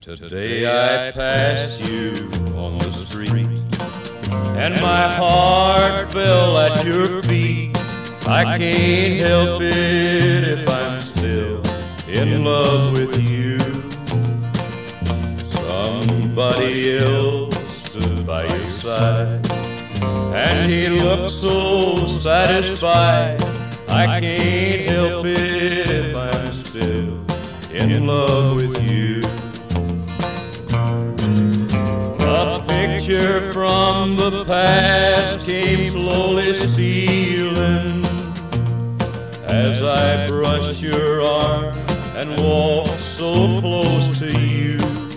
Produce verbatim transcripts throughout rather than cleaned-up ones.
Today I passed you on the street, and my heart fell at your feet. I can't help it if I'm still in love with you. Somebody else stood by your side, and he looked so satisfied. I can't help it if I'm still in love with you. A picture from the past came slowly stealing as I brushed your arm and walked so close to you.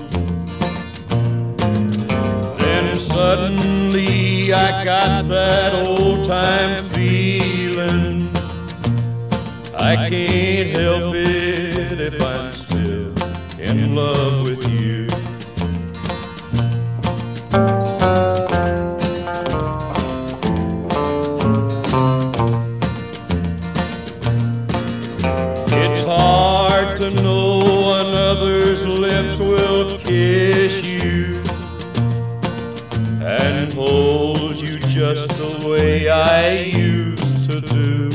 Then suddenly I got that old-time feeling. I can't help it if I'm still in love with you. It's hard to know another's lips will kiss you and hold you just the way I used to do.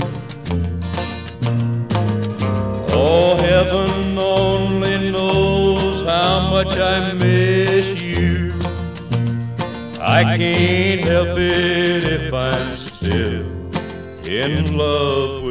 Oh, heaven only knows how much I miss you. I can't help it if I'm still in love with you.